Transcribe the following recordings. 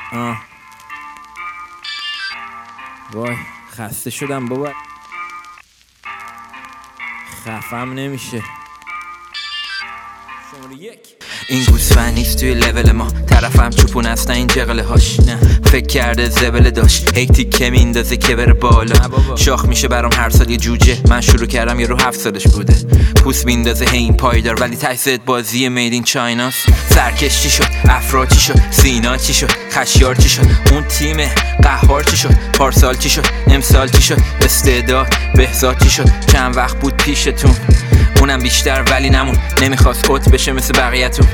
وای خسته شدم بابا، خفم نمیشه. شماره 1 این گوسفند نیست توی لول ما، طرفم چوپون است نه این جغله هاش. فکر کرده زبله داشت هی تیکه میندازه که بره بالا. شاخ میشه برام هر سال یه جوجه، من شروع کردم یه رو 7 سالش بوده. پوست میندازه هی این پایدار، ولی تایست بازی مید این چایناست. سرکش چی شد؟ افرا چی شد؟ سینا چی شد؟ خشیار چی شد؟ اون تیم قهار چی شد؟ پارسال چی شد؟ امسال چی شد؟ استعداد بهزاد چی شد؟ چند وقت بود پیشتون، اونم بیشتر ولی نمون، نمیخواست اوت بشه مثل بقیه‌تون.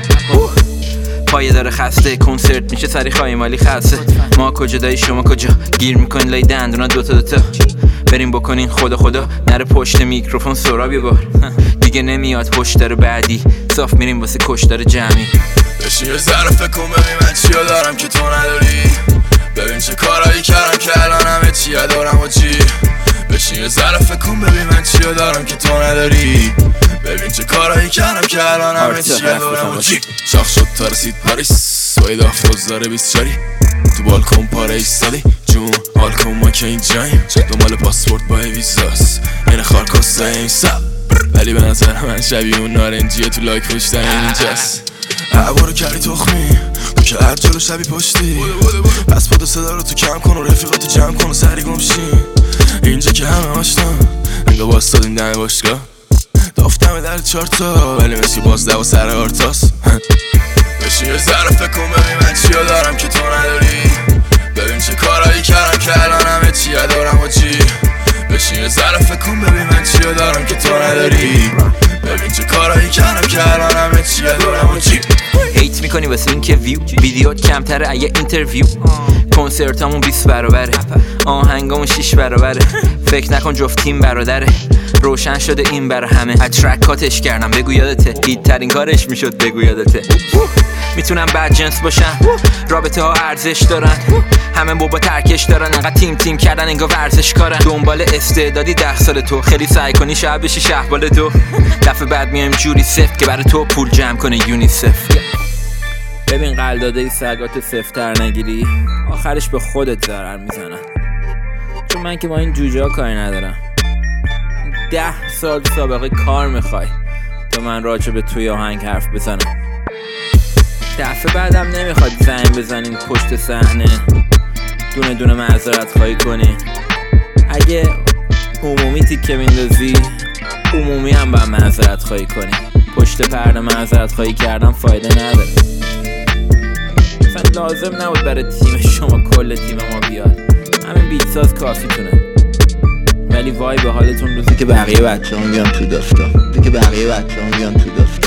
پایه داره خسته، کنسرت میشه سری خواهی مالی خسته. ما کجا دایی شما کجا؟ گیر میکنین لای دندونا دوتا بریم بکنین خدا نره پشت میکروفون سراب یه بار. دیگه نمیاد هشدار بعدی، صاف میریم واسه کشدار جمعی. بشین یه ذره فکر کن ببین من چیا دارم که تو نداری. ببین چه کارایی کردم که الان همه چیا دارم و چی. بشین یه ذره فکر کن ببین من چیا دارم که تو نداری. ببین چه کارایی کردم که الان همه چیا دارم و چی. شاخ شد تا رسید پاریس، باید آفتاز داره 20 جاری. تو بالکن پاره ایستادی جون حال کن ما که این جاییم. دنبال پاسپورت با ویزاست این خارکاسته این سب، ولی به نظر من شبیه اون نارنجیه تو لایک پشتن اینجاست. عبارو کردی تخمی تو که هر جلو شبی پشتی. پس پاد و صدا رو تو کم کن و رفیقاتو جمع کن و سری گمشین. اینجا که همه آشنا انگاه باستادیم دم باشگاه. دافتمه در 4 تا ولی مثل باز دو سر آرتاس. بشین یه ذره فکر کن ببین من چیا دارم که تو نداری. ببین چه کارایی کردم که الان همه چیا دارم و چی. بشین یه ذره فکر کن ببین من چیا دارم که تو نداری. ببین چه کارایی کردم که الان همه چیا دارم و چی. هیت میکنی واسه این که ویدیو کمتره اگه اینترویو. کنسرتامون 20 برابره، آهنگامون 6 برابره. فکر نکن جفت تیم برادره، روشن شده این برا همه. از ترکاتش کردم بگو یادته، هیت ترین کارش میشد بگو یادته. میتونم بد جنس باشن، رابطه ها ارزش دارن، همه بابا ترکش دارن، انقدر تیم کردن انگار ورزش کارن. دنبال استعدادی 10 سال تو، خیلی سعی کنی شب بشی شهبال تو. دفعه بعد میایم جوری سفت که برای تو پول جمع کنه یونیسف. ببین قلداده سگات سفتر نگیری، آخرش به خودت ضرر میزنن. چون من که با این جوجه ها کاری ندارم. 10 سال سابقه کار میخوای تا من راجع به توی آهنگ حرف بزنم. دفعه بعدم نمیخواد زنگ بزنین پشت صحنه دونه دونه معذرت خواهی کنی. اگه عمومی تیکه میندازی عمومی هم باید معذرت خواهی کنی. پشت پرده معذرت خواهی کردن فایده نداره. مثلا لازم نبود برای تیم شما کل تیم ما بیاد، همین بیتساز کافی تونه. ولی وای به حالتون روزی که بقیه بچه هم بیان تو دفتر.